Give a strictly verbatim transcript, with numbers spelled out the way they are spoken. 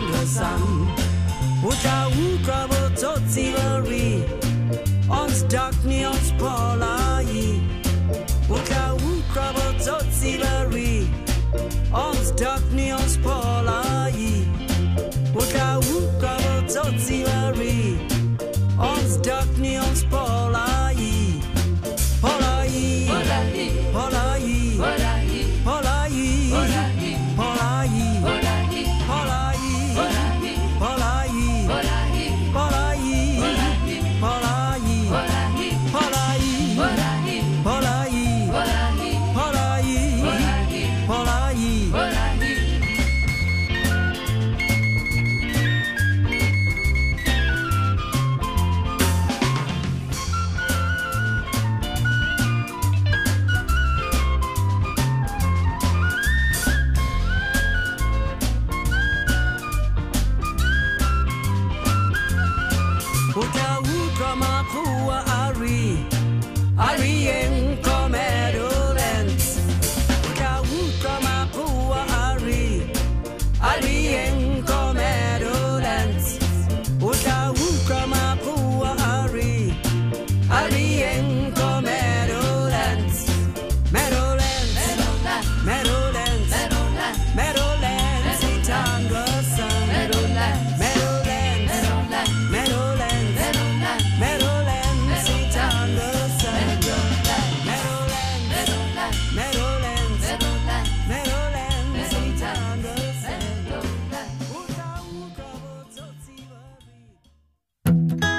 Sam. Uta ukrabo totzivari. Ons dakni ons polai. Uta ukrabo totzivari. Ons dakni ons polai. Uta ukrabo totzivari. Ons dakni ons polai. Polai. Polai. Polai. Polai. Polai. Polai. Uta ukama kuwa ari, ari